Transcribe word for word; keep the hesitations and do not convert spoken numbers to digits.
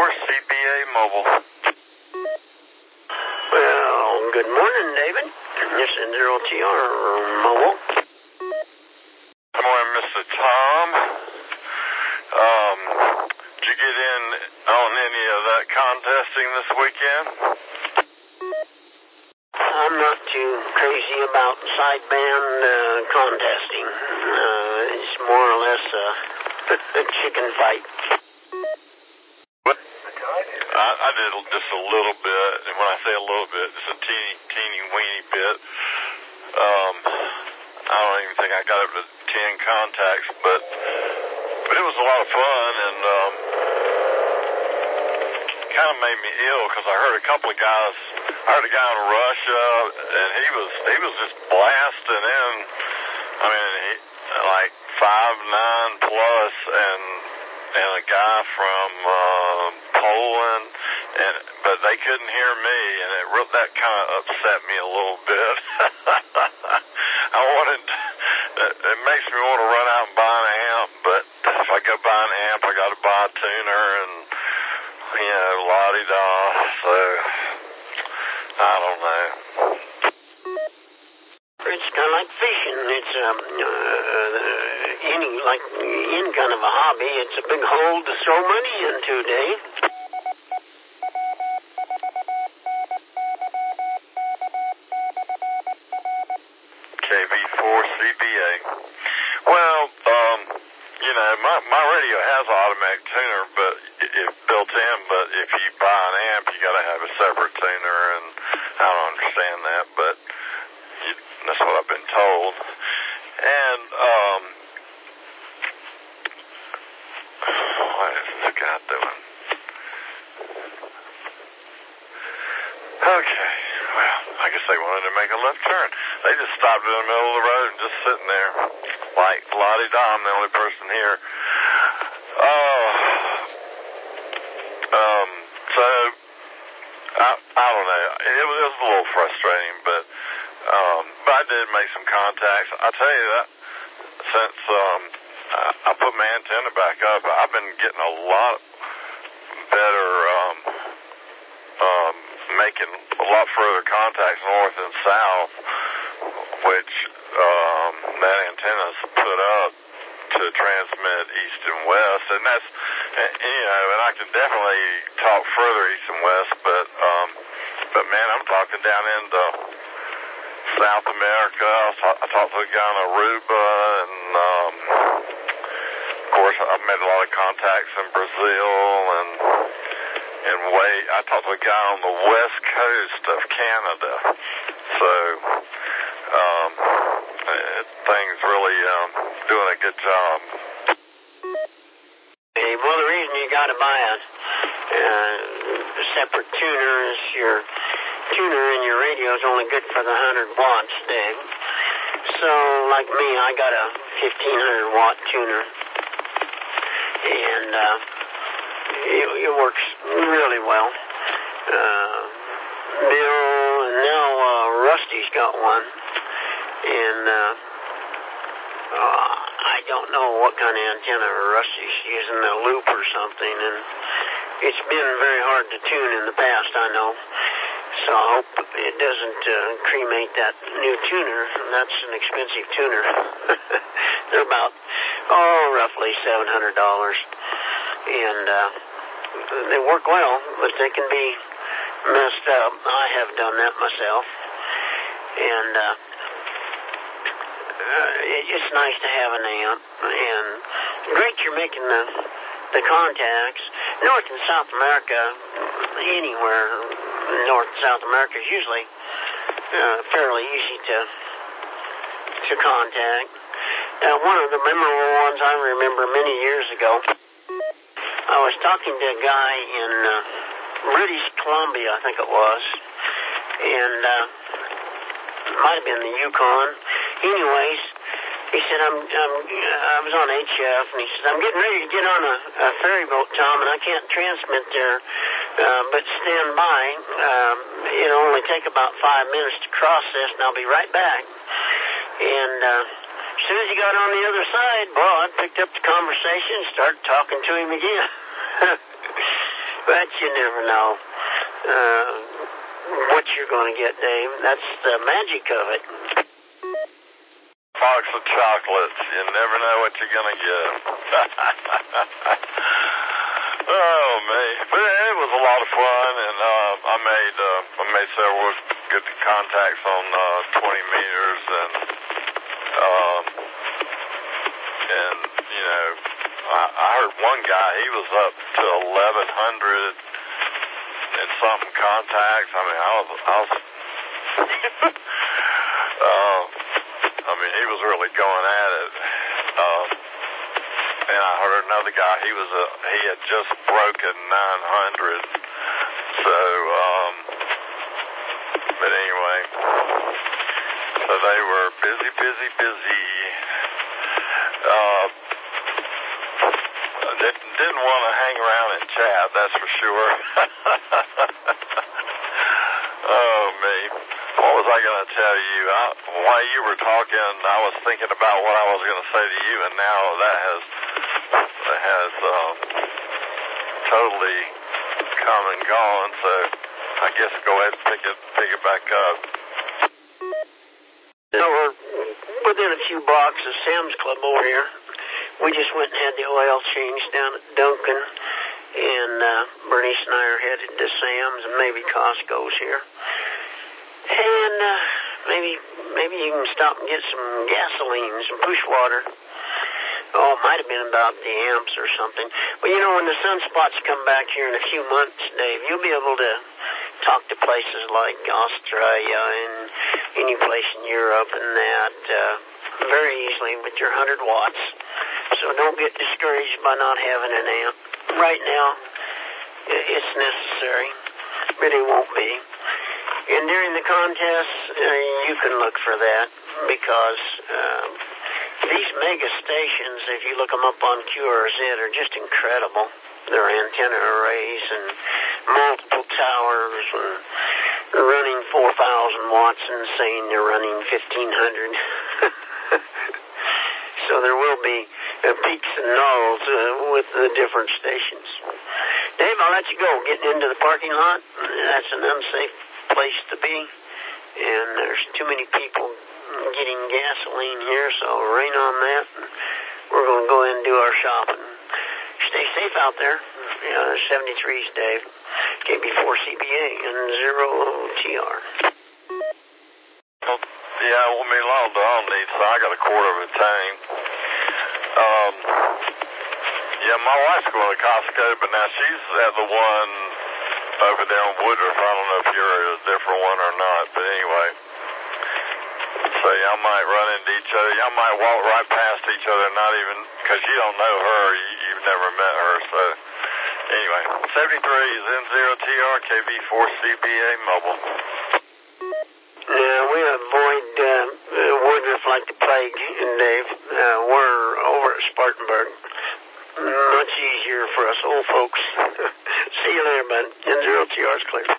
C B A Mobile. Well, good morning, David. This is zero T R Mobile. Good morning, Mister Tom. Um, did you get in on any of that contesting this weekend? I'm not too crazy about sideband uh, contesting. Uh, it's more or less a, a chicken fight. I, I did just a little bit, and when I say a little bit, just a teeny, teeny, weeny bit. Um, I don't even think I got up to ten contacts, but but it was a lot of fun, and um, kind of made me ill because I heard a couple of guys. I heard a guy in Russia, and he was he was just blasting in. I mean, he, like five nine plus, and and a guy from uh, Poland, and but they couldn't hear me, and it that kind of upset me a little bit. I wanted. It makes me want to run out and buy an amp, but if I go buy an amp, I got to buy a tuner, and you know, la-di-da. So I don't know. It's kind of like fishing. It's um, uh, any like any kind of a hobby. It's a big hole to throw money into, Dave. K V four C B A. Well, um, you know, my my radio has an automatic tuner, but it built in. But if you buy an amp, you got to have a separate tuner, and I don't understand that, but you, that's what I've been told. And um, what is this guy doing? Okay, well, I guess they wanted to make a left turn. They just stopped in the middle of the road and just sitting there, like la-di-da, I'm the only person here. Uh, um, so, I, I don't know. It was, it was a little frustrating, but, um, but I did make some contacts. I tell you that, since, um, I, I put my antenna back up, I've been getting a lot better, um, um, making a lot further contacts north and south, which um, that antenna's put up to transmit east and west, and that's, you know, and I can definitely talk further east and west, but um, but man, I'm talking down into South America. I, talk, I talked to a guy in Aruba, and um, of course I've made a lot of contacts in Brazil, and and way I talked to a guy on the west coast of Canada, so. Um, it, things really um, doing a good job. Hey, well, the reason you got to buy a, uh, a separate tuner is your tuner in your radio is only good for the one hundred watts, Dave. So, like me, I got a fifteen hundred watt tuner, and uh, it, it works really well. Uh, Bill and now uh, Rusty's got one. And uh, uh, I don't know what kind of antenna Rusty's using, a loop or something, and it's been very hard to tune in the past, I know. So I hope it doesn't uh, cremate that new tuner. That's an expensive tuner. They're about, oh, roughly seven hundred dollars. And uh, they work well, but they can be messed up. I have done that myself. And uh, Uh, it's nice to have an amp, and great you're making the the contacts. North and South America, anywhere North and South America is usually uh, fairly easy to to contact. Uh, one of the memorable ones I remember many years ago, I was talking to a guy in uh, British Columbia, I think it was, and uh, it might have been the Yukon. Anyways, he said, I'm, I'm, I was on H F, and he said, I'm getting ready to get on a, a ferry boat, Tom, and I can't transmit there, uh, but stand by. Um, it'll only take about five minutes to cross this, and I'll be right back. And uh, as soon as he got on the other side, boy, I picked up the conversation and started talking to him again. But you never know uh, what you're going to get, Dave. That's the magic of it. Box of chocolates. You never know what you're going to get. Oh, man. But it was a lot of fun, and uh, I made uh, I made several good contacts on uh, twenty meters, and um, and you know, I, I heard one guy, he was up to eleven hundred and something contacts. I mean, I was, I was uh, I mean, he was really going at it. Um, and I heard another guy, he was a, he had just broken nine hundred. So, um, but anyway, so they were busy, busy, busy. Uh, didn't, didn't want to hang around and chat, that's for sure. Oh, me. What was I going to tell you? I, while you were talking, I was thinking about what I was going to say to you, and now that has that has um, totally come and gone. So I guess go ahead and pick it pick it back up. Now we're within a few blocks of Sam's Club over here. We just went and had the oil change down at Duncan, and uh, Bernice and I are headed to Sam's and maybe Costco's here. And uh, maybe maybe you can stop and get some gasoline, some push water. Oh, it might have been about the amps or something. But, you know, when the sunspots come back here in a few months, Dave, you'll be able to talk to places like Australia and any place in Europe and that uh, very easily with your one hundred watts. So don't get discouraged by not having an amp. Right now, it's necessary, but it won't be. And during the contest, uh, you can look for that because um, these mega stations, if you look them up on Q R Z, are just incredible. Their antenna arrays and multiple towers and they're running four thousand watts and saying they're running fifteen hundred. So there will be uh, peaks and nulls uh, with the different stations. Dave, I'll let you go. Getting into the parking lot, that's an unsafe place to be, and there's too many people getting gasoline here, so rain on that. We're going to go in and do our shopping. Stay safe out there. You know, seventy-threes, Dave. K B four C B A and zero T R. Well, yeah, it won't be long till I'll need, so I got a quarter of a tank. Um, yeah, my wife's going to Costco, but now she's at the one over there on Woodruff. I don't know if you're at a different one or not, but anyway. So y'all might run into each other. Y'all might walk right past each other, not even, because you don't know her, you, you've never met her. So anyway, seventy-three is N zero T R, K B four C B A mobile. Yeah, we avoid uh, Woodruff like the plague, Dave. Uh, we're over at Spartanburg. Much easier for us old folks. See you later, bud. N zero T R is clear.